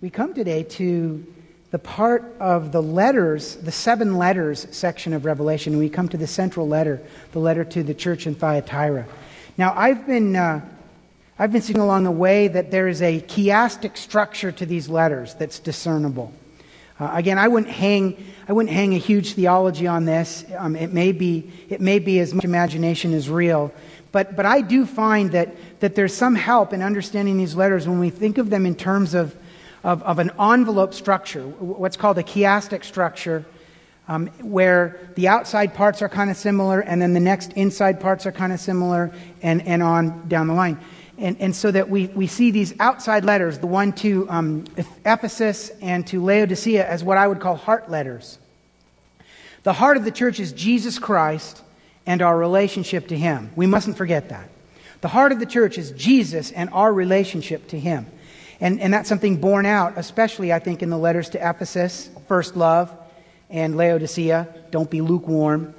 we come today to the part of the letters, the 7 letters section of Revelation, and we come to the central letter, the letter to the church in Thyatira. Now, I've been seeing along the way that there is a chiastic structure to these letters that's discernible. Again, I wouldn't hang a huge theology on this. It may be as much imagination as real, but I do find that there's some help in understanding these letters when we think of them in terms of an envelope structure, what's called a chiastic structure, where the outside parts are kind of similar, and then the next inside parts are kind of similar, and on down the line. And so that we see these outside letters, the one to Ephesus and to Laodicea, as what I would call heart letters. The heart of the church is Jesus Christ and our relationship to Him. We mustn't forget that. The heart of the church is Jesus and our relationship to Him. And that's something borne out, especially, I think, in the letters to Ephesus, first love, and Laodicea, don't be lukewarm.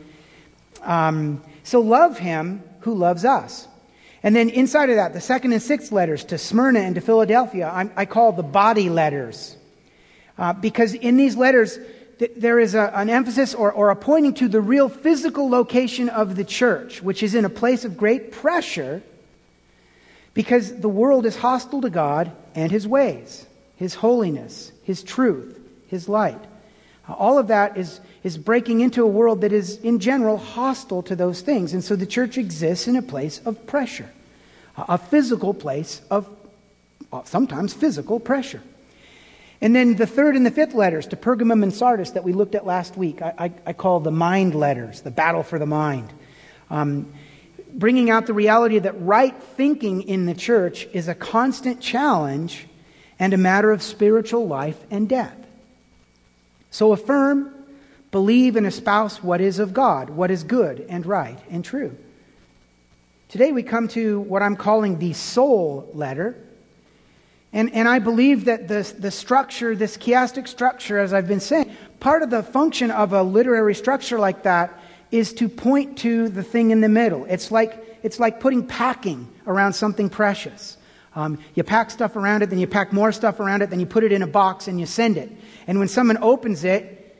So love Him who loves us. And then inside of that, the 2nd and 6th letters to Smyrna and to Philadelphia, I call the body letters. Because in these letters, there is an emphasis or a pointing to the real physical location of the church, which is in a place of great pressure, because the world is hostile to God and His ways, His holiness, His truth, His light. All of that is breaking into a world that is, in general, hostile to those things. And so the church exists in a place of pressure, a physical place of sometimes physical pressure. And then the 3rd and the 5th letters to Pergamum and Sardis that we looked at last week, I call the mind letters, the battle for the mind. Bringing out the reality that right thinking in the church is a constant challenge and a matter of spiritual life and death. So affirm, believe, and espouse what is of God, what is good and right and true. Today we come to what I'm calling the soul letter. And I believe that the structure, this chiastic structure, as I've been saying, part of the function of a literary structure like that is to point to the thing in the middle. It's like putting packing around something precious. You pack stuff around it, then you pack more stuff around it, then you put it in a box and you send it. And when someone opens it,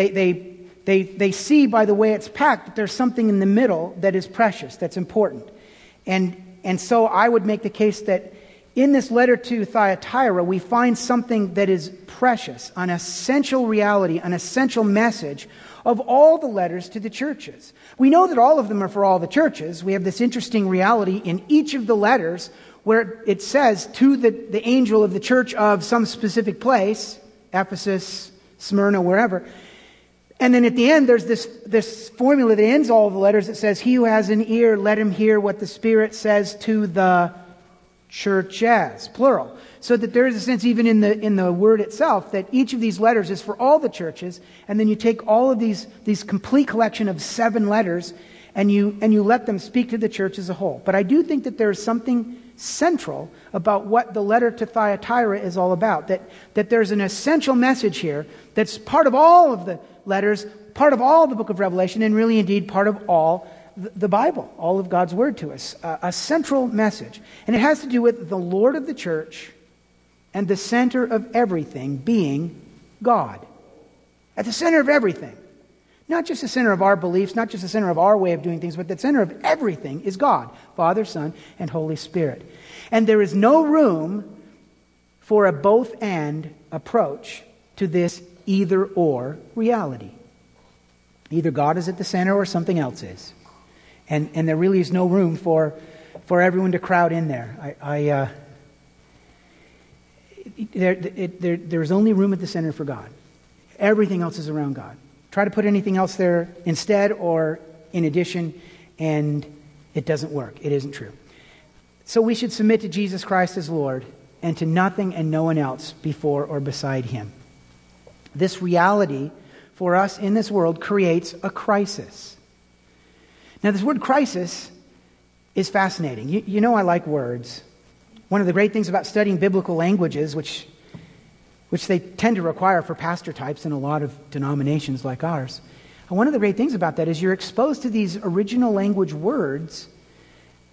they see by the way it's packed that there's something in the middle that is precious, that's important. And so I would make the case that in this letter to Thyatira, we find something that is precious, an essential reality, an essential message of all the letters to the churches. We know that all of them are for all the churches. We have this interesting reality in each of the letters where it says to the angel of the church of some specific place, Ephesus, Smyrna, wherever. And then at the end, there's this formula that ends all of the letters that says, he who has an ear, let him hear what the Spirit says to the churches, plural. So that there is a sense even in the word itself that each of these letters is for all the churches, and then you take all of these complete collection of 7 letters and you let them speak to the church as a whole. But I do think that there is something central about what the letter to Thyatira is all about. That there's an essential message here that's part of all of the letters, part of all the book of Revelation, and really indeed part of all the Bible, all of God's Word to us. A central message. And it has to do with the Lord of the church and the center of everything being God. At the center of everything. Not just the center of our beliefs, not just the center of our way of doing things, but the center of everything is God, Father, Son, and Holy Spirit. And there is no room for a both-and approach to this either-or reality. Either God is at the center or something else is. And there really is no room for everyone to crowd in there. There's only room at the center for God. Everything else is around God. Try to put anything else there instead or in addition, and it doesn't work. It isn't true. So we should submit to Jesus Christ as Lord and to nothing and no one else before or beside Him. This reality for us in this world creates a crisis. Now, this word crisis is fascinating. You know I like words. One of the great things about studying biblical languages, which they tend to require for pastor types in a lot of denominations like ours. And one of the great things about that is you're exposed to these original language words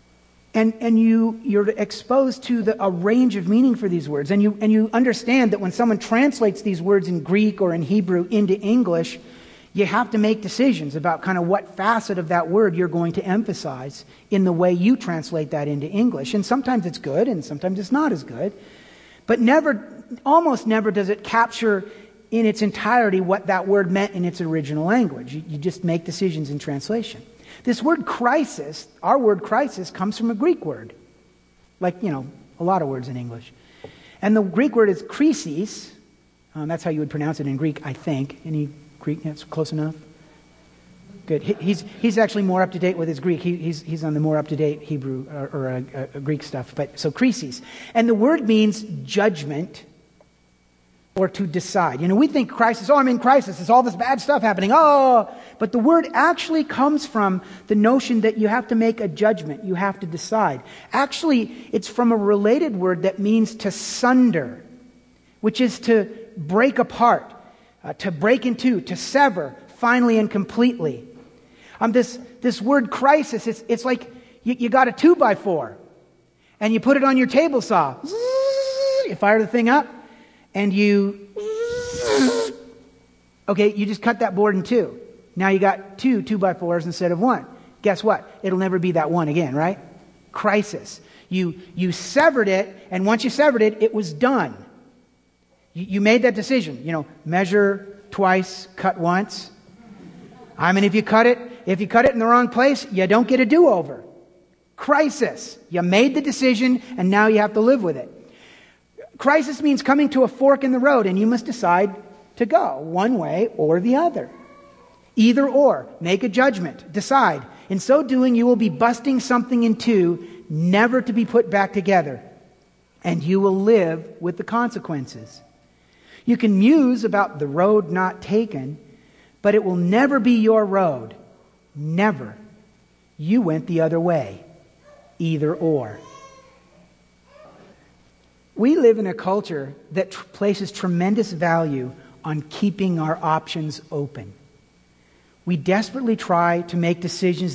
And you're exposed to a range of meaning for these words. And you understand that when someone translates these words in Greek or in Hebrew into English, you have to make decisions about kind of what facet of that word you're going to emphasize in the way you translate that into English. And sometimes it's good and sometimes it's not as good. But almost never does it capture in its entirety what that word meant in its original language. You just make decisions in translation. This word crisis, our word crisis, comes from a Greek word. Like, a lot of words in English. And the Greek word is krisis. That's how you would pronounce it in Greek, I think. Any Greek? That's close enough? Good. He's actually more up to date with his Greek. He's on the more up to date Hebrew or Greek stuff. So krisis. And the word means judgment or to decide. We think crisis, I'm in crisis. There's all this bad stuff happening. But the word actually comes from the notion that you have to make a judgment. You have to decide. Actually, it's from a related word that means to sunder, which is to break apart, to break in two, to sever, finally and completely. This word crisis, it's like you got a 2x4 and you put it on your table saw. You fire the thing up. And you just cut that board in two. Now you got 2 2x4s instead of 1. Guess what? It'll never be that one again, right? Crisis. You severed it, and once you severed it, it was done. You made that decision. Measure twice, cut once. If you cut it in the wrong place, you don't get a do-over. Crisis. You made the decision, and now you have to live with it. Crisis means coming to a fork in the road, and you must decide to go one way or the other. Either or. Make a judgment. Decide. In so doing, you will be busting something in two, never to be put back together. And you will live with the consequences. You can muse about the road not taken, but it will never be your road. Never. You went the other way. Either or. We live in a culture that places tremendous value on keeping our options open. We desperately try to make decisions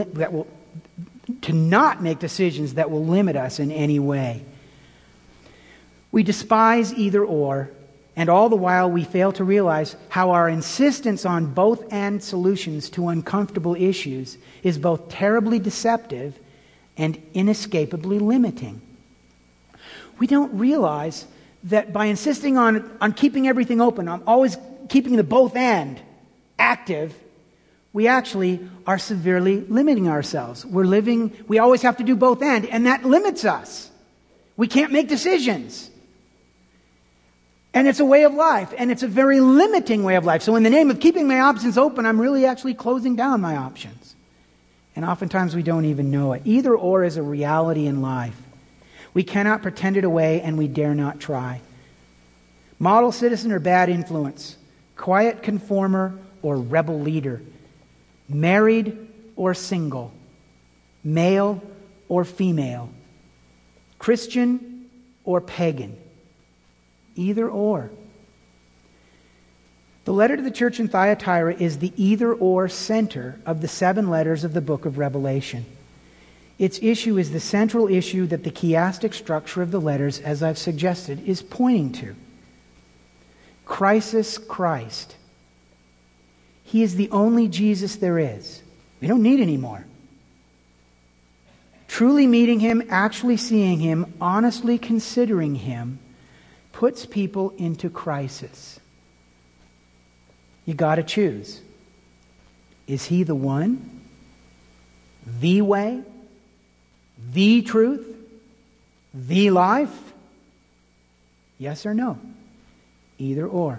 to not make decisions that will limit us in any way. We despise either or, and all the while we fail to realize how our insistence on both and solutions to uncomfortable issues is both terribly deceptive and inescapably limiting. We don't realize that by insisting on keeping everything open, on always keeping the both and active, we actually are severely limiting ourselves. We always have to do both and that limits us. We can't make decisions. And it's a way of life, and it's a very limiting way of life. So in the name of keeping my options open, I'm really actually closing down my options. And oftentimes we don't even know it. Either or is a reality in life. We cannot pretend it away, and we dare not try. Model citizen or bad influence. Quiet conformer or rebel leader. Married or single. Male or female. Christian or pagan. Either or. The letter to the church in Thyatira is the either or center of the 7 letters of the book of Revelation. Its issue is the central issue that the chiastic structure of the letters, as I've suggested, is pointing to. Crisis Christ. He is the only Jesus there is. We don't need any more. Truly meeting Him, actually seeing Him, honestly considering Him, puts people into crisis. You got to choose. Is He the one? The way? The truth? The life? Yes or no? Either or.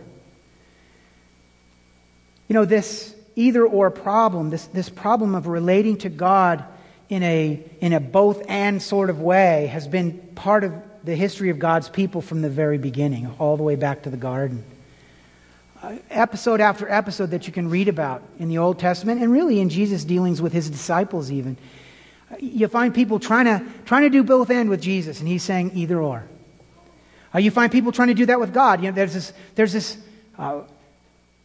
This either or problem, this problem of relating to God in a both and sort of way has been part of the history of God's people from the very beginning, all the way back to the garden. Episode after episode that you can read about in the Old Testament, and really in Jesus' dealings with His disciples even. You find people trying to do both and with Jesus, and He's saying either or. You find people trying to do that with God. There's this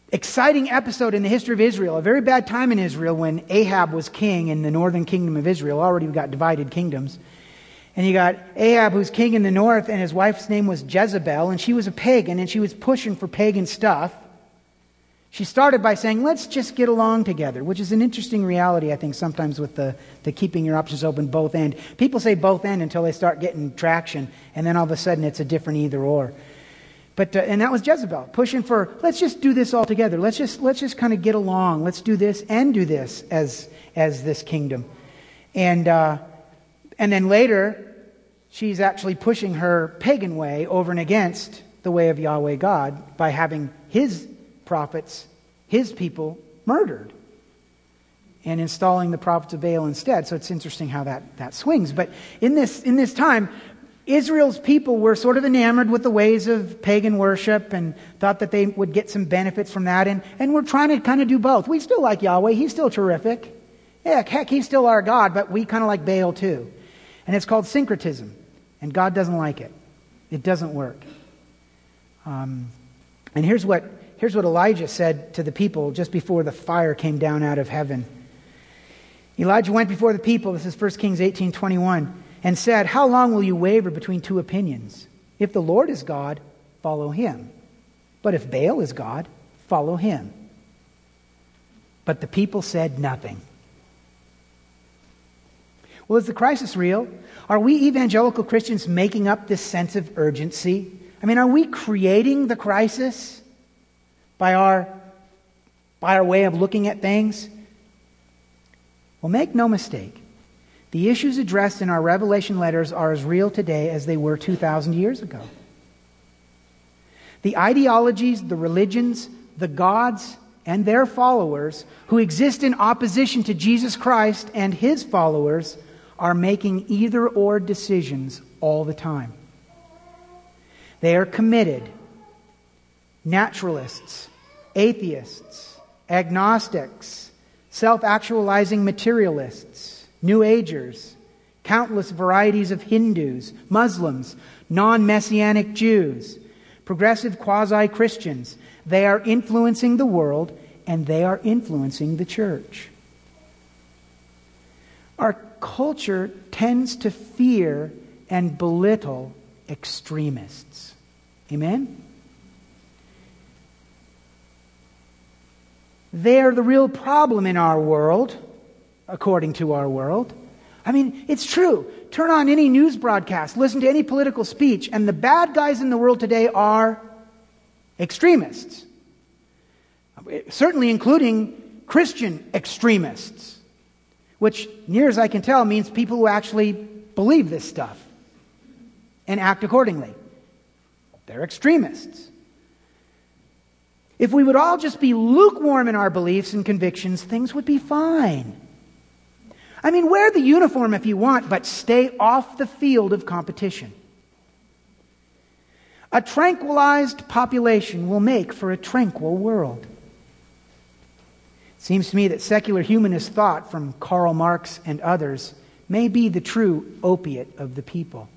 exciting episode in the history of Israel, a very bad time in Israel when Ahab was king in the northern kingdom of Israel. Already we've got divided kingdoms. And you got Ahab, who's king in the north, and his wife's name was Jezebel, and she was a pagan, and she was pushing for pagan stuff. She started by saying, let's just get along together, which is an interesting reality, I think, sometimes with the keeping your options open both end. People say both end until they start getting traction, and then all of a sudden it's a different either or. But and that was Jezebel, pushing for, let's just do this all together. Let's just kind of get along. Let's do this and do this as this kingdom. And then later, she's actually pushing her pagan way over and against the way of Yahweh God by having his prophets, his people, murdered and installing the prophets of Baal instead. So it's interesting how that swings. But in this time, Israel's people were sort of enamored with the ways of pagan worship and thought that they would get some benefits from that. And we're trying to kind of do both. We still like Yahweh. He's still terrific. Heck, he's still our God, but we kind of like Baal too. And it's called syncretism. And God doesn't like it. It doesn't work. And here's what Elijah said to the people just before the fire came down out of heaven. Elijah went before the people, this is 1 Kings 18:21, and said, how long will you waver between two opinions? If the Lord is God, follow him. But if Baal is God, follow him. But the people said nothing. Well, is the crisis real? Are we evangelical Christians making up this sense of urgency? I mean, are we creating the crisis by our way of looking at things? Well, make no mistake. The issues addressed in our Revelation letters are as real today as they were 2,000 years ago. The ideologies, the religions, the gods, and their followers who exist in opposition to Jesus Christ and his followers are making either-or decisions all the time. They are committed naturalists, atheists, agnostics, self-actualizing materialists, New Agers, countless varieties of Hindus, Muslims, non-Messianic Jews, progressive quasi-Christians. They are influencing the world, and they are influencing the church. Our culture tends to fear and belittle extremists. Amen? They are the real problem in our world, according to our world. I mean, it's true. Turn on any news broadcast, listen to any political speech, and the bad guys in the world today are extremists. Certainly including Christian extremists, which, near as I can tell, means people who actually believe this stuff and act accordingly. They're extremists. If we would all just be lukewarm in our beliefs and convictions, things would be fine. I mean, wear the uniform if you want, but stay off the field of competition. A tranquilized population will make for a tranquil world. It seems to me that secular humanist thought from Karl Marx and others may be the true opiate of the people.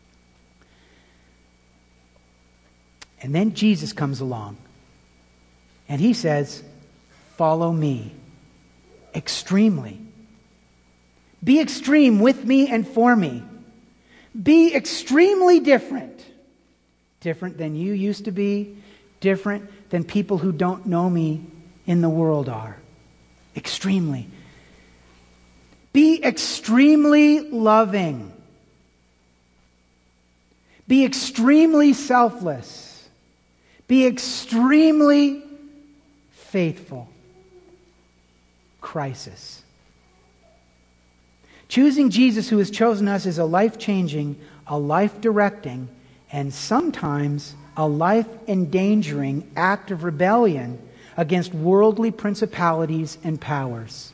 And then Jesus comes along. And he says, follow me. Extremely. Be extreme with me and for me. Be extremely different. Different than you used to be. Different than people who don't know me in the world are. Extremely. Be extremely loving. Be extremely selfless. Be extremely faithful. Crisis. Choosing Jesus, who has chosen us, is a life-changing, a life-directing, and sometimes a life-endangering act of rebellion against worldly principalities and powers.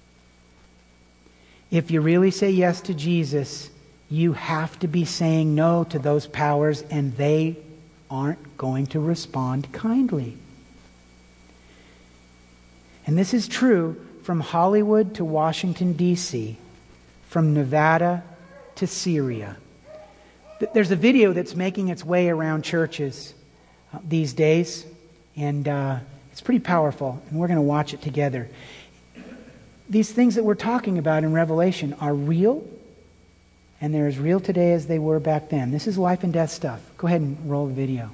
If you really say yes to Jesus, you have to be saying no to those powers, and they aren't going to respond kindly. And this is true from Hollywood to Washington, D.C., from Nevada to Syria. There's a video that's making its way around churches these days, and It's pretty powerful, and we're going to watch it together. These things that we're talking about in Revelation are real, and they're as real today as they were back then. This is life and death stuff. Go ahead and roll the video.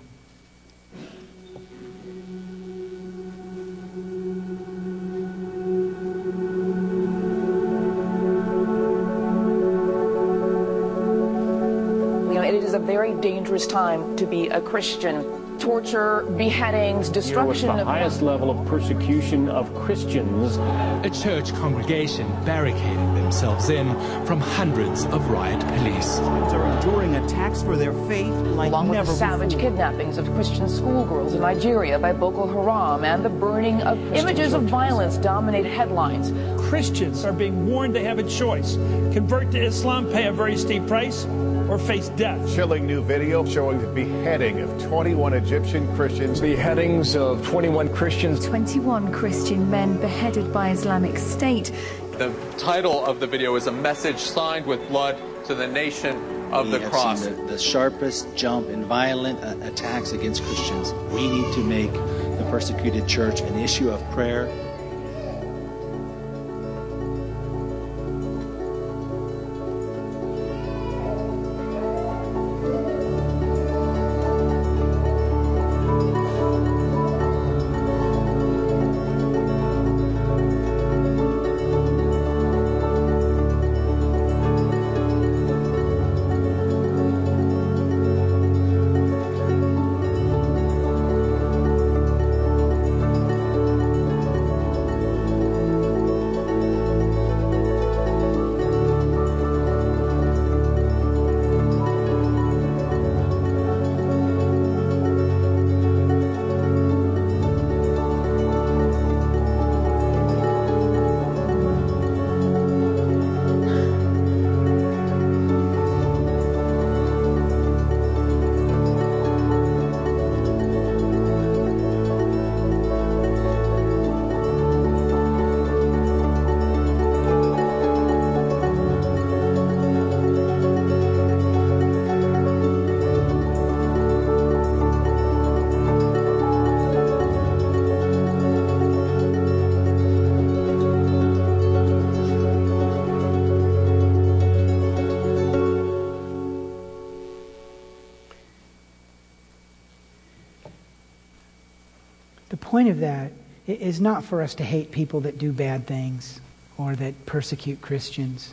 It is a very dangerous time to be a Christian. Torture, beheadings, destruction of the highest level of persecution of Christians. A church congregation barricaded themselves in from hundreds of riot police. Christians are enduring attacks for their faith like along with never the savage before. Kidnappings of Christian schoolgirls in Nigeria by Boko Haram and the burning of images of violence dominate headlines. Christians are being warned they have a choice: convert to Islam, pay a very steep price, or face death. Chilling new video showing the beheading of 21 Egyptian Christians. Beheadings of 21 Christians. 21 Christian men beheaded by Islamic State. The title of the video is a message signed with blood to the nation of the cross. We have seen the sharpest jump in violent attacks against Christians. We need to make the persecuted church an issue of prayer. The point of that is not for us to hate people that do bad things or that persecute Christians.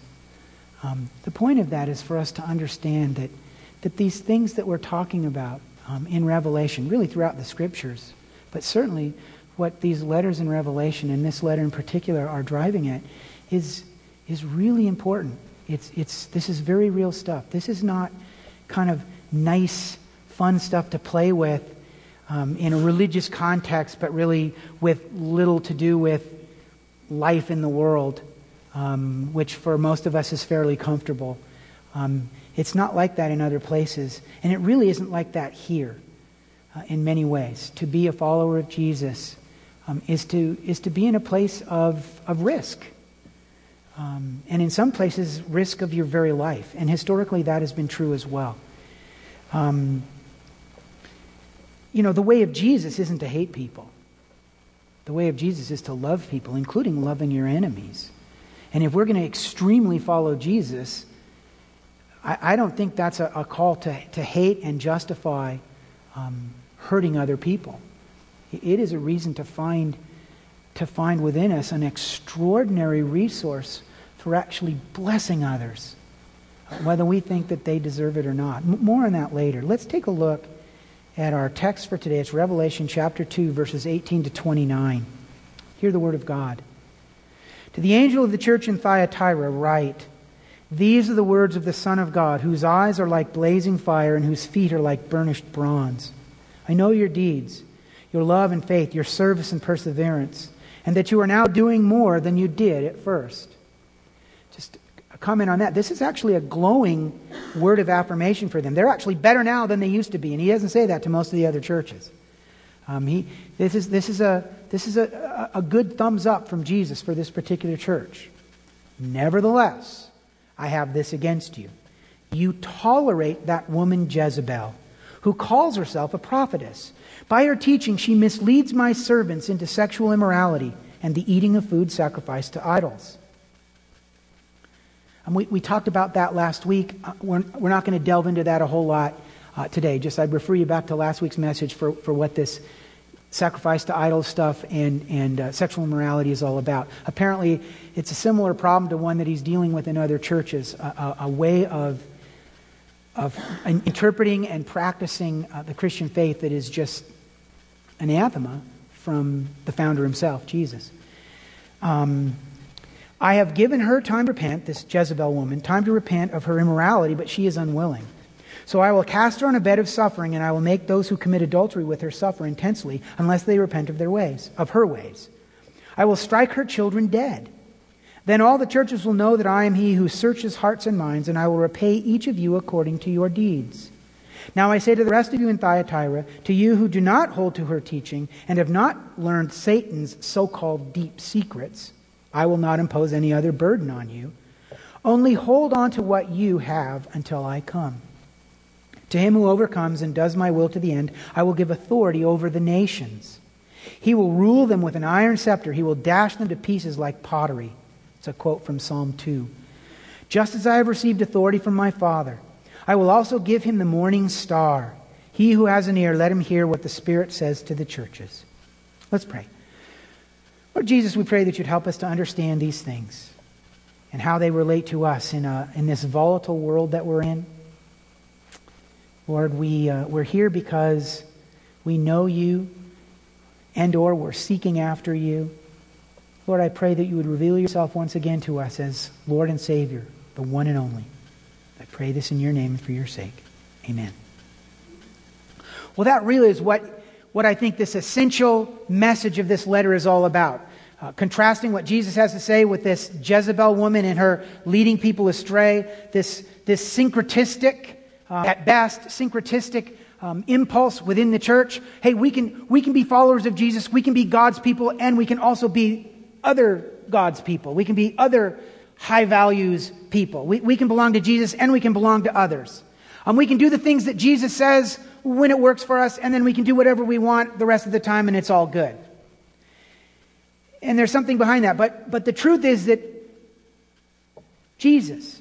The point of that is for us to understand that these things that we're talking about in Revelation, really throughout the Scriptures, but certainly what these letters in Revelation, and this letter in particular, are driving at, is really important. This is very real stuff. This is not kind of nice, fun stuff to play with in a religious context, but really with little to do with life in the world, which for most of us is fairly comfortable. It's not like that in other places, and it really isn't like that here in many ways. To be a follower of Jesus is to be in a place of risk. And in some places, risk of your very life. And historically, that has been true as well. The way of Jesus isn't to hate people. The way of Jesus is to love people, including loving your enemies. And if we're going to extremely follow Jesus, I don't think that's a call to hate and justify hurting other people. It is a reason to find within us an extraordinary resource for actually blessing others, whether we think that they deserve it or not. More on that later. Let's take a look at our text for today. It's Revelation chapter 2, verses 18 to 29. Hear the word of God. To the angel of the church in Thyatira write, "These are the words of the Son of God, whose eyes are like blazing fire and whose feet are like burnished bronze. I know your deeds, your love and faith, your service and perseverance, and that you are now doing more than you did at first." Just a comment on that. This is actually a glowing word of affirmation for them. They're actually better now than they used to be, and he doesn't say that to most of the other churches. This is a good thumbs up from Jesus for this particular church. Nevertheless, I have this against you. You tolerate that woman Jezebel, who calls herself a prophetess. By her teaching, she misleads my servants into sexual immorality and the eating of food sacrificed to idols. And we talked about that last week. We're not going to delve into that a whole lot today. Just I'd refer you back to last week's message for what this sacrifice to idol stuff and sexual immorality is all about. Apparently, it's a similar problem to one that he's dealing with in other churches, a way of interpreting and practicing the Christian faith that is just anathema from the founder himself, Jesus. I have given her time to repent, this Jezebel woman, time to repent of her immorality, but she is unwilling. So I will cast her on a bed of suffering, and I will make those who commit adultery with her suffer intensely, unless they repent of her ways. I will strike her children dead. Then all the churches will know that I am he who searches hearts and minds, and I will repay each of you according to your deeds. Now I say to the rest of you in Thyatira, to you who do not hold to her teaching, and have not learned Satan's so-called deep secrets, I will not impose any other burden on you. Only hold on to what you have until I come. To him who overcomes and does my will to the end, I will give authority over the nations. He will rule them with an iron scepter. He will dash them to pieces like pottery. It's a quote from Psalm 2. Just as I have received authority from my Father, I will also give him the morning star. He who has an ear, let him hear what the Spirit says to the churches. Let's pray. Lord Jesus, we pray that you'd help us to understand these things and how they relate to us in this volatile world that we're in. Lord, we're here because we know you and or we're seeking after you. Lord, I pray that you would reveal yourself once again to us as Lord and Savior, the one and only. I pray this in your name and for your sake. Amen. Well, that really is what I think this essential message of this letter is all about. Contrasting what Jesus has to say with this Jezebel woman and her leading people astray, this syncretistic, at best, syncretistic impulse within the church. Hey, we can be followers of Jesus, we can be God's people, and we can also be other God's people. We can be other high values people. We can belong to Jesus and we can belong to others. We can do the things that Jesus says when it works for us, and then we can do whatever we want the rest of the time and it's all good. And there's something behind that. But the truth is that Jesus,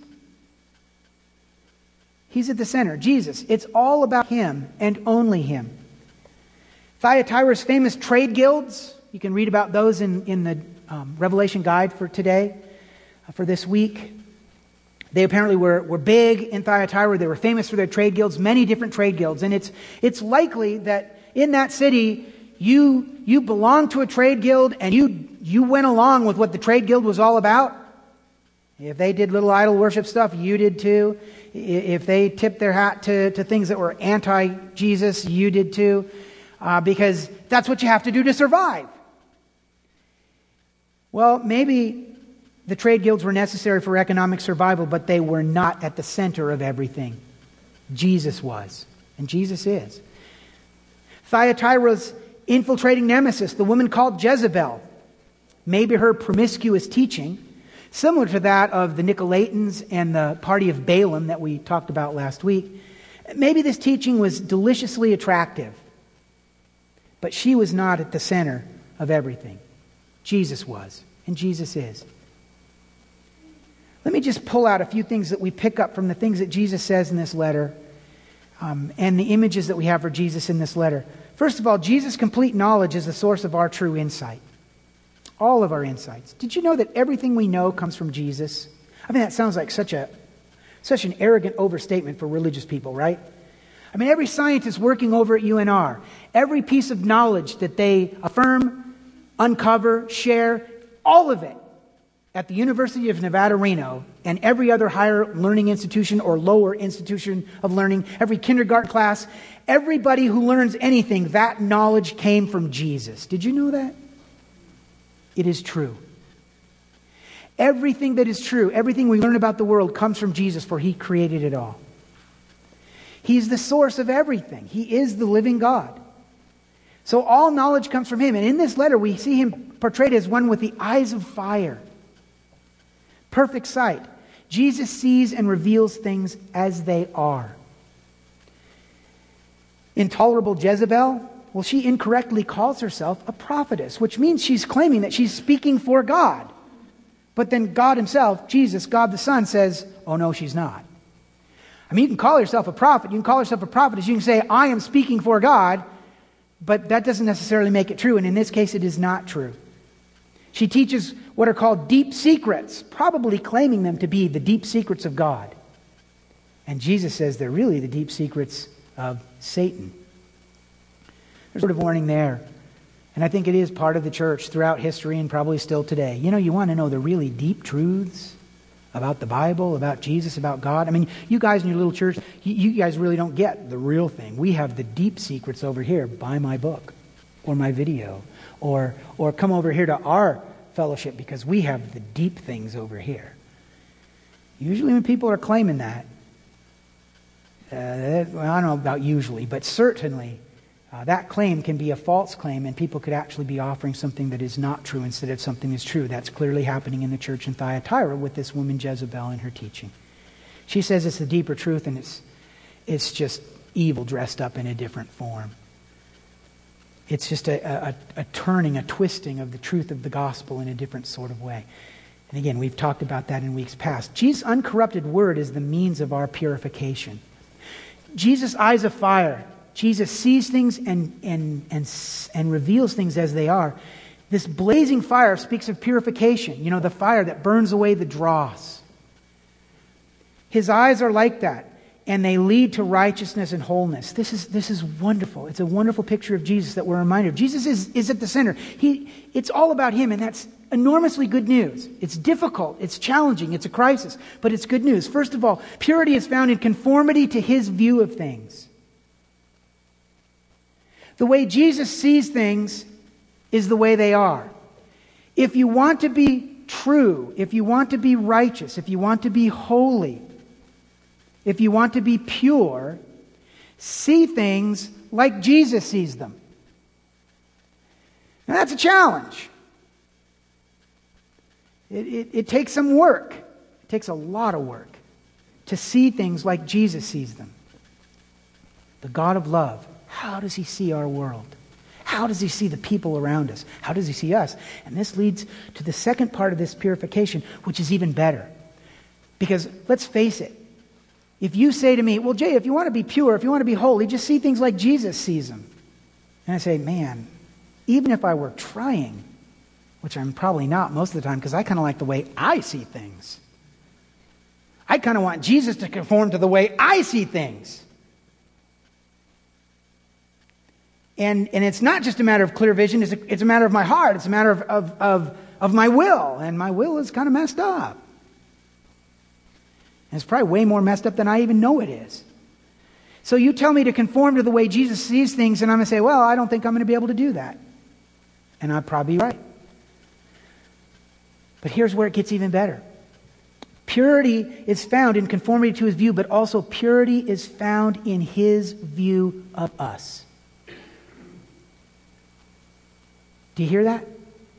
he's at the center. Jesus. It's all about him and only him. Thyatira's famous trade guilds, you can read about those in the Revelation guide for today, for this week. They apparently were big in Thyatira. They were famous for their trade guilds, many different trade guilds. And it's likely that in that city, you belonged to a trade guild and you went along with what the trade guild was all about. If they did little idol worship stuff, you did too. If they tipped their hat to things that were anti-Jesus, you did too. Because that's what you have to do to survive. Well, maybe the trade guilds were necessary for economic survival, but they were not at the center of everything. Jesus was, and Jesus is. Thyatira's infiltrating nemesis, the woman called Jezebel, maybe her promiscuous teaching, similar to that of the Nicolaitans and the party of Balaam that we talked about last week. Maybe this teaching was deliciously attractive, but she was not at the center of everything. Jesus was, and Jesus is. Let me just pull out a few things that we pick up from the things that Jesus says in this letter and the images that we have for Jesus in this letter. First of all, Jesus' complete knowledge is the source of our true insight. All of our insights. Did you know that everything we know comes from Jesus? I mean, that sounds like such an arrogant overstatement for religious people, right? I mean, every scientist working over at UNR, every piece of knowledge that they affirm, uncover, share, all of it at the University of Nevada, Reno, and every other higher learning institution or lower institution of learning, every kindergarten class, everybody who learns anything, that knowledge came from Jesus. Did you know that? It is true. Everything that is true, everything we learn about the world comes from Jesus, for he created it all. He's the source of everything. He is the living God. So all knowledge comes from him. And in this letter, we see him portrayed as one with the eyes of fire. Perfect sight. Jesus sees and reveals things as they are. Intolerable Jezebel, well, she incorrectly calls herself a prophetess, which means she's claiming that she's speaking for God. But then God himself, Jesus, God the Son, says, oh no, she's not. I mean, you can call yourself a prophet, you can call yourself a prophetess, you can say, I am speaking for God, but that doesn't necessarily make it true, and in this case it is not true. She teaches what are called deep secrets, probably claiming them to be the deep secrets of God. And Jesus says they're really the deep secrets of Satan. There's sort of warning there. And I think it is part of the church throughout history and probably still today. You know, you want to know the really deep truths about the Bible, about Jesus, about God. I mean, you guys in your little church, you guys really don't get the real thing. We have the deep secrets over here. Buy my book or my video. Or come over here to our fellowship because we have the deep things over here. Usually when people are claiming that, well, I don't know about usually, but certainly that claim can be a false claim and people could actually be offering something that is not true instead of something that's true. That's clearly happening in the church in Thyatira with this woman Jezebel and her teaching. She says it's the deeper truth and it's just evil dressed up in a different form. It's just a turning, a twisting of the truth of the gospel in a different sort of way. And again, we've talked about that in weeks past. Jesus' uncorrupted word is the means of our purification. Jesus' eyes of fire. Jesus sees things and reveals things as they are. This blazing fire speaks of purification. You know, the fire that burns away the dross. His eyes are like that. And they lead to righteousness and wholeness. This is wonderful. It's a wonderful picture of Jesus that we're reminded of. Jesus is at the center. It's all about Him, and that's enormously good news. It's difficult. It's challenging. It's a crisis. But it's good news. First of all, purity is found in conformity to His view of things. The way Jesus sees things is the way they are. If you want to be true, if you want to be righteous, if you want to be holy, if you want to be pure, see things like Jesus sees them. Now that's a challenge. It takes some work. It takes a lot of work to see things like Jesus sees them. The God of love, how does He see our world? How does He see the people around us? How does He see us? And this leads to the second part of this purification, which is even better. Because let's face it, if you say to me, well, Jay, if you want to be pure, if you want to be holy, just see things like Jesus sees them. And I say, man, even if I were trying, which I'm probably not most of the time because I kind of like the way I see things. I kind of want Jesus to conform to the way I see things. And it's not just a matter of clear vision, it's a matter of my heart, it's a matter of my will, and my will is kind of messed up. And it's probably way more messed up than I even know it is. So you tell me to conform to the way Jesus sees things, and I'm going to say, well, I don't think I'm going to be able to do that. And I'd probably be right. But here's where it gets even better. Purity is found in conformity to His view, but also purity is found in His view of us. Do you hear that?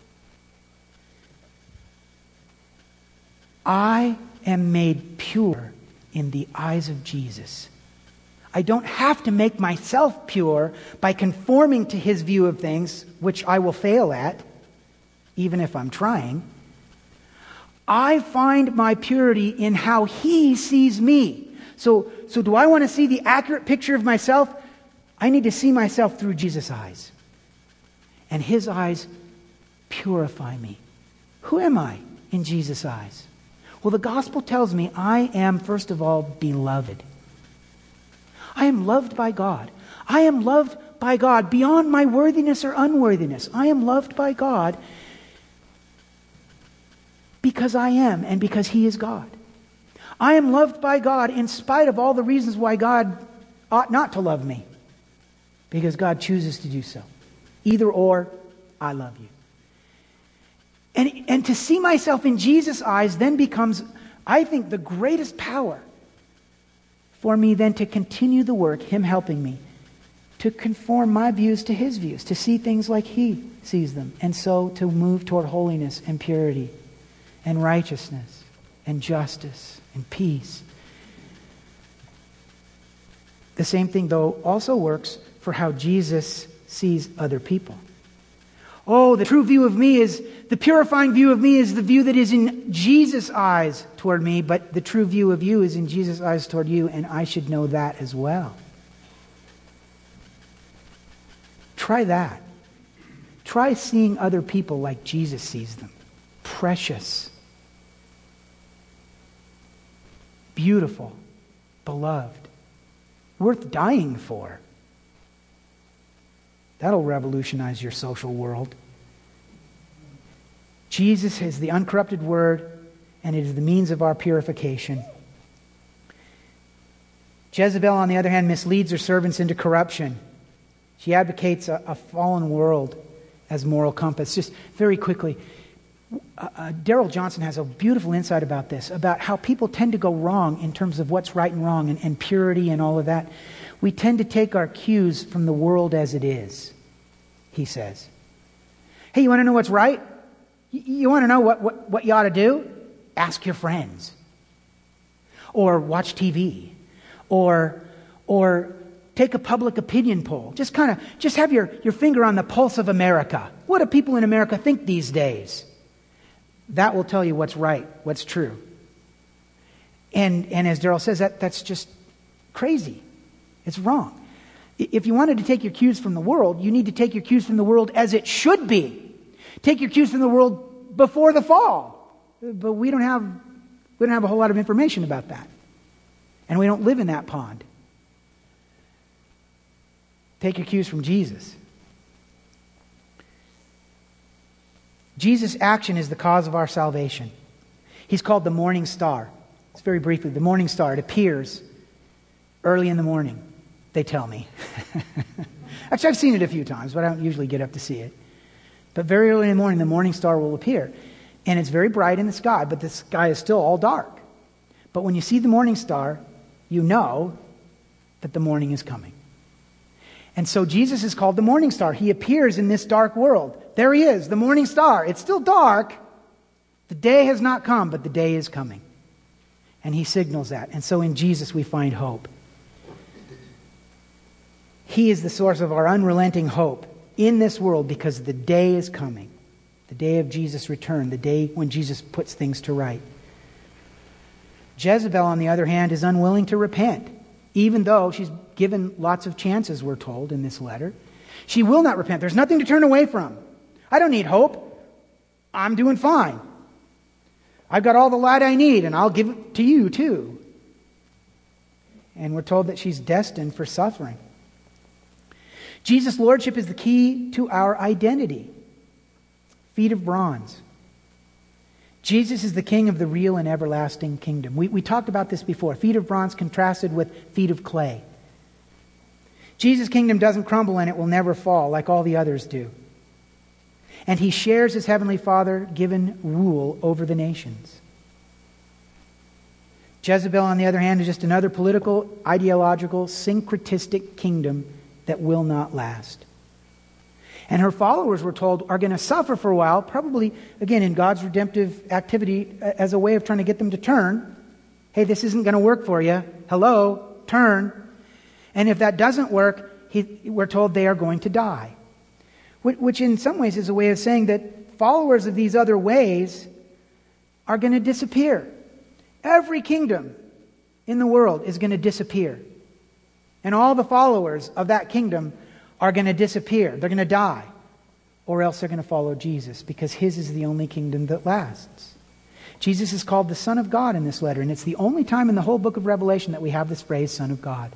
I am made pure in the eyes of Jesus. I don't have to make myself pure by conforming to His view of things, which I will fail at, even if I'm trying. I find my purity in how He sees me. So do I want to see the accurate picture of myself? I need to see myself through Jesus' eyes. And His eyes purify me. Who am I in Jesus' eyes? Well, the gospel tells me I am, first of all, beloved. I am loved by God. I am loved by God beyond my worthiness or unworthiness. I am loved by God because I am and because He is God. I am loved by God in spite of all the reasons why God ought not to love me, because God chooses to do so. Either or, I love you. And to see myself in Jesus' eyes then becomes, I think, the greatest power for me then to continue the work, Him helping me, to conform my views to His views, to see things like He sees them, and so to move toward holiness and purity and righteousness and justice and peace. The same thing, though, also works for how Jesus sees other people. Oh, the true view of me is, the purifying view of me is the view that is in Jesus' eyes toward me, but the true view of you is in Jesus' eyes toward you, and I should know that as well. Try that. Try seeing other people like Jesus sees them. Precious, beautiful, beloved, worth dying for. That'll revolutionize your social world. Jesus is the uncorrupted Word, and it is the means of our purification. Jezebel, on the other hand, misleads her servants into corruption. She advocates a fallen world as moral compass. Just very quickly, Darrell Johnson has a beautiful insight about this, about how people tend to go wrong in terms of what's right and wrong and purity and all of that. We tend to take our cues from the world as it is, he says. Hey, you want to know what's right? You want to know what you ought to do? Ask your friends. Or watch TV. Or take a public opinion poll. Just have your finger on the pulse of America. What do people in America think these days? That will tell you what's right, what's true. And as Darrell says, that's just crazy. It's wrong. If you wanted to take your cues from the world, you need to take your cues from the world as it should be. Take your cues from the world before the fall. But we don't have a whole lot of information about that. And we don't live in that pond. Take your cues from Jesus. Jesus' action is the cause of our salvation. He's called the morning star. It's very briefly, the morning star. It appears early in the morning, they tell me. Actually, I've seen it a few times, but I don't usually get up to see it. But very early in the morning, the morning star will appear. And it's very bright in the sky, but the sky is still all dark. But when you see the morning star, you know that the morning is coming. And so Jesus is called the morning star. He appears in this dark world. There he is, the morning star. It's still dark. The day has not come, but the day is coming. And he signals that. And so in Jesus we find hope. He is the source of our unrelenting hope in this world because the day is coming. The day of Jesus' return. The day when Jesus puts things to right. Jezebel, on the other hand, is unwilling to repent. Even though she's given lots of chances, we're told in this letter. She will not repent. There's nothing to turn away from. I don't need hope. I'm doing fine. I've got all the light I need, and I'll give it to you too. And we're told that she's destined for suffering. Jesus' lordship is the key to our identity. Feet of bronze. Jesus is the king of the real and everlasting kingdom. We talked about this before. Feet of bronze contrasted with feet of clay. Jesus' kingdom doesn't crumble and it will never fall like all the others do. And he shares his heavenly Father given rule over the nations. Jezebel, on the other hand, is just another political, ideological, syncretistic kingdom that will not last. And her followers, we're told, are going to suffer for a while, probably, again, in God's redemptive activity as a way of trying to get them to turn. Hey, this isn't going to work for you. Hello, turn. And if that doesn't work, we're told they are going to die. Which in some ways is a way of saying that followers of these other ways are going to disappear. Every kingdom in the world is going to disappear. And all the followers of that kingdom are going to disappear. They're going to die. Or else they're going to follow Jesus, because his is the only kingdom that lasts. Jesus is called the Son of God in this letter, and it's the only time in the whole book of Revelation that we have this phrase, Son of God.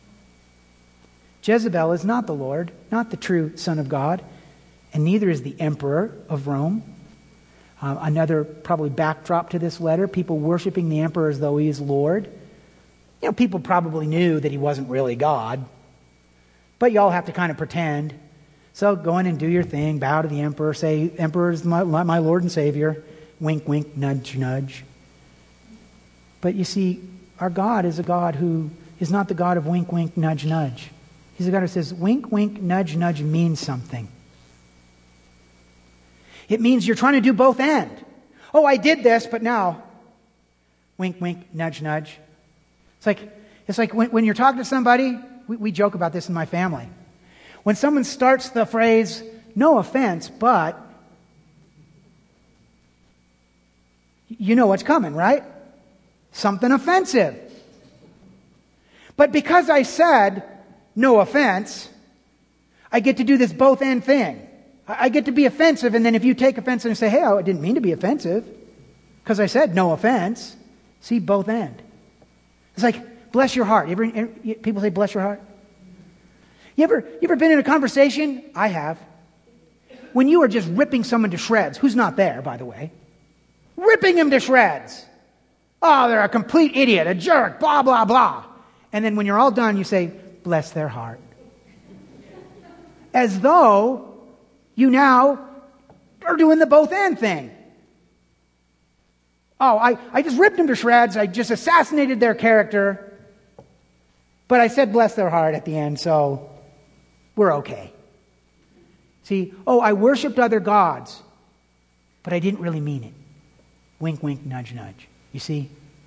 Jezebel is not the Lord, not the true Son of God, and neither is the Emperor of Rome. Another probably backdrop to this letter, people worshiping the Emperor as though he is Lord. You know, people probably knew that he wasn't really God, but you all have to kind of pretend. So go in and do your thing, bow to the Emperor, say, Emperor is my Lord and Savior. Wink, wink, nudge, nudge. But you see, our God is a God who is not the God of wink, wink, nudge, nudge. He's a God who says, wink, wink, nudge, nudge means something. It means you're trying to do both and. Oh, I did this, but now, wink, wink, nudge, nudge. It's like when you're talking to somebody, we joke about this in my family. When someone starts the phrase, no offense, but, you know what's coming, right? Something offensive. But because I said, no offense, I get to do this both and thing. I get to be offensive, and then if you take offense and say, hey, I didn't mean to be offensive, because I said no offense, see, both and. It's like, bless your heart. People say, bless your heart? You ever been in a conversation? I have. When you are just ripping someone to shreds, who's not there, by the way, ripping him to shreds. Oh, they're a complete idiot, a jerk, blah, blah, blah. And then when you're all done, you say, bless their heart. As though you now are doing the both and thing. Oh, I just ripped them to shreds. I just assassinated their character. But I said bless their heart at the end, so we're okay. See, I worshipped other gods, but I didn't really mean it. Wink, wink, nudge, nudge. You see?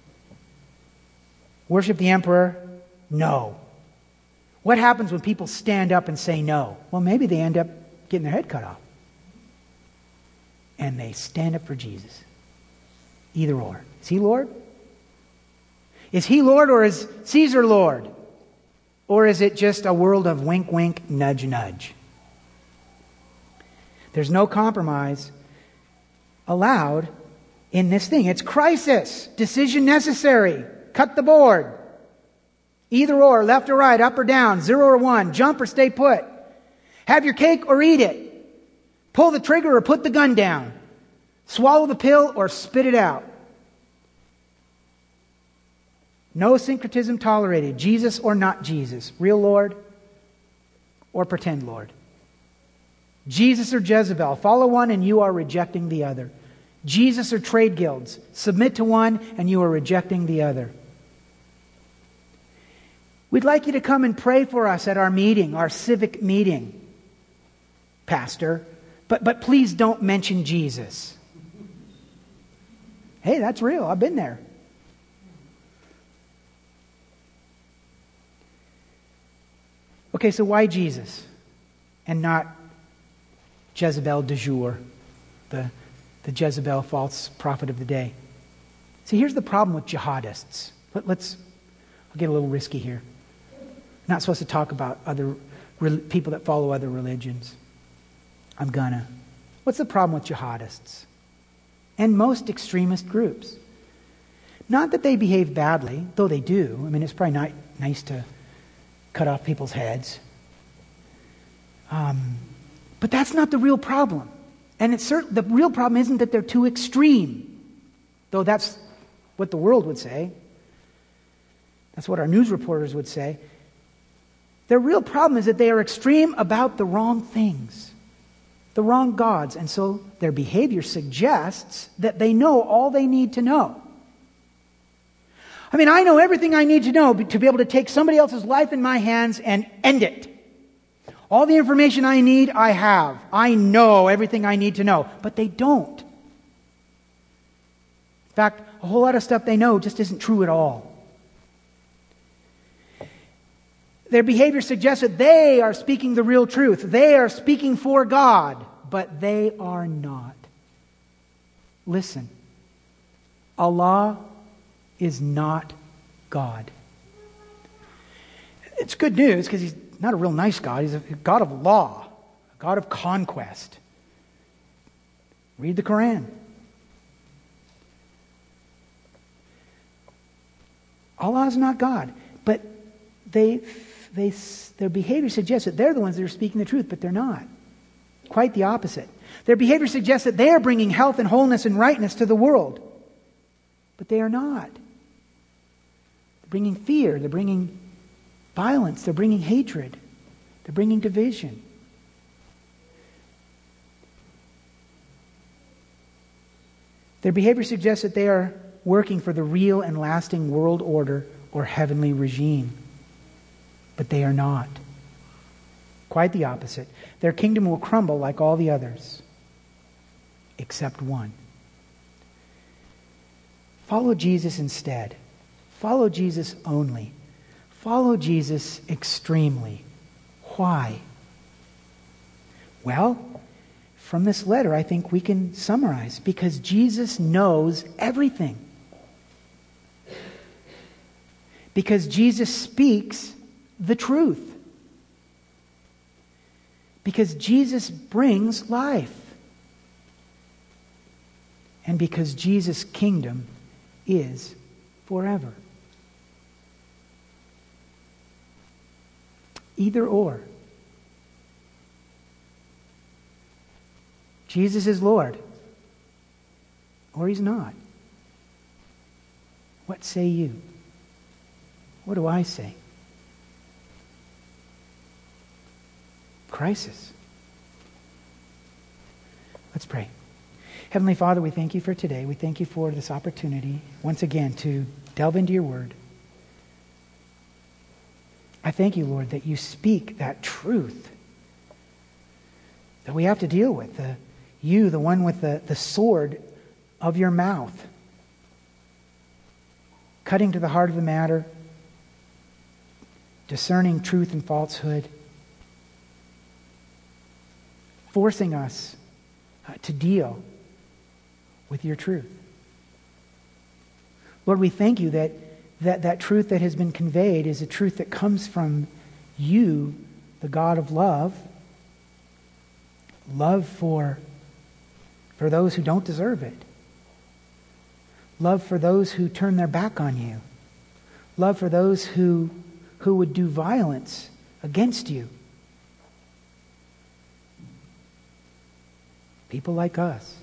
Worship the emperor? No. What happens when people stand up and say no? Well, maybe they end up getting their head cut off. And they stand up for Jesus. Either or. Is he Lord? Is he Lord, or is Caesar Lord? Or is it just a world of wink, wink, nudge, nudge? There's no compromise allowed in this thing. It's crisis. Decision necessary. Cut the board. Either or, left or right, up or down, 0 or 1, jump or stay put. Have your cake or eat it. Pull the trigger or put the gun down. Swallow the pill or spit it out. No syncretism tolerated. Jesus or not Jesus. Real Lord or pretend Lord. Jesus or Jezebel. Follow one and you are rejecting the other. Jesus or trade guilds. Submit to one and you are rejecting the other. We'd like you to come and pray for us at our meeting, our civic meeting, Pastor. But please don't mention Jesus. Hey, that's real. I've been there. Okay, so why Jesus and not Jezebel du jour, the Jezebel false prophet of the day? See, here's the problem with jihadists. I'll get a little risky here. I'm not supposed to talk about other people that follow other religions. I'm gonna. What's the problem with jihadists? And most extremist groups. Not that they behave badly, though they do. I mean, it's probably not nice to cut off people's heads. But that's not the real problem. And the real problem isn't that they're too extreme. Though that's what the world would say. That's what our news reporters would say. Their real problem is that they are extreme about the wrong things. The wrong gods. And so their behavior suggests that they know all they need to know. I mean, I know everything I need to know to be able to take somebody else's life in my hands and end it. All the information I need, I have. I know everything I need to know. But they don't. In fact, a whole lot of stuff they know just isn't true at all. Their behavior suggests that they are speaking the real truth. They are speaking for God, but they are not. Listen, Allah is not God. It's good news because He's not a real nice God. He's a God of law, a God of conquest. Read the Quran. Allah is not God, but their behavior suggests that they're the ones that are speaking the truth, but they're not. Quite the opposite. Their behavior suggests that they are bringing health and wholeness and rightness to the world, but they are not. They're bringing fear. They're bringing violence. They're bringing hatred. They're bringing division. Their behavior suggests that they are working for the real and lasting world order or heavenly regime. But they are not. Quite the opposite. Their kingdom will crumble like all the others, except one. Follow Jesus instead. Follow Jesus only. Follow Jesus extremely. Why? Well, from this letter, I think we can summarize, because Jesus knows everything. Because Jesus speaks the truth. Because Jesus brings life. And because Jesus' kingdom is forever. Either or. Jesus is Lord, or he's not. What say you? What do I say? Crisis. Let's pray. Heavenly Father, we thank you for today. We thank you for this opportunity, once again, to delve into your word. I thank you, Lord, that you speak that truth that we have to deal with. You, the one with the sword of your mouth, cutting to the heart of the matter, discerning truth and falsehood, forcing us to deal with your truth. Lord, we thank you that truth that has been conveyed is a truth that comes from you, the God of love, love for those who don't deserve it, love for those who turn their back on you, love for those who would do violence against you. People like us.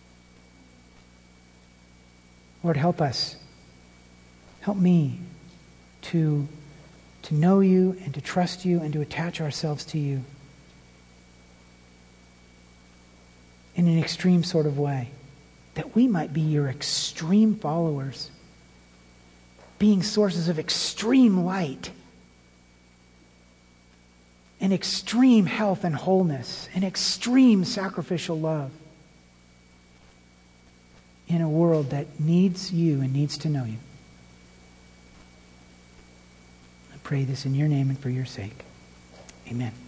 Lord, help us. Help me to know you and to trust you and to attach ourselves to you in an extreme sort of way, that we might be your extreme followers, being sources of extreme light and extreme health and wholeness and extreme sacrificial love in a world that needs you and needs to know you. I pray this in your name and for your sake. Amen.